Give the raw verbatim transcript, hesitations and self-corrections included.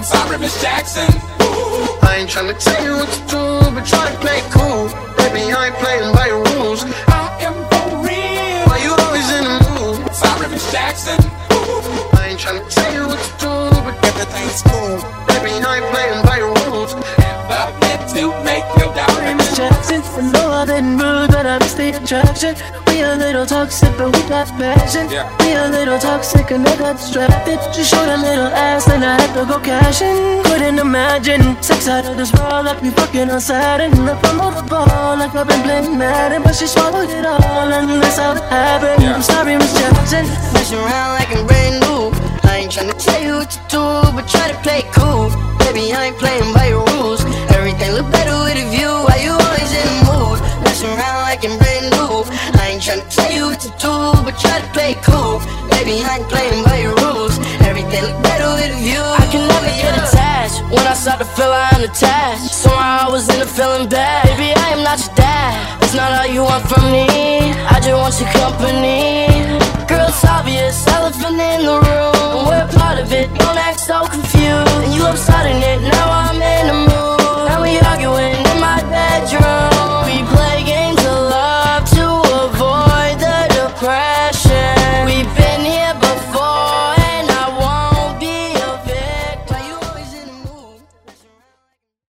sorry, Miss Jackson. Ooh. I ain't tryna tell you what to do, but try to play cool. Baby, I ain't playing by your rules. I am for real. Why you always in the mood? Sorry, Miss Jackson. Ooh. I ain't tryna tell you what to do, but everything's cool. Baby, I ain't playing by your rules. Never meant to make your daughter Miss Jackson, I know I've been rude, but I miss the attraction. We a little toxic, but we got passion. Yeah. We a little toxic and I got distracted. She showed a little ass, then I had to go cash in. Couldn't imagine sex out of this world like we fucking on Saturn. Up on the ball like I've been playing Madden, but she swallowed it all and that's how it happened. Yeah. I'm sorry, Miss Jackson. Mess around like I'm brand new. I ain't tryna tell you what to do, but try to play cool. Baby, I ain't playing by your rules. Everything look better with a view. Why you always in the mood? Mess around like I'm brand new. I ain't tryna tell you what to do, but try to play cool. Baby, I ain't playing by your rules. Everything look better with a view. I can never get attached. When I start to feel I'm attached, somehow I was in a feeling bad. Baby, I am not your dad. It's not all you want from me. I just want your company. Girl, it's obvious, elephant in the room. We're part of it, don't act so confused. And you love starting it,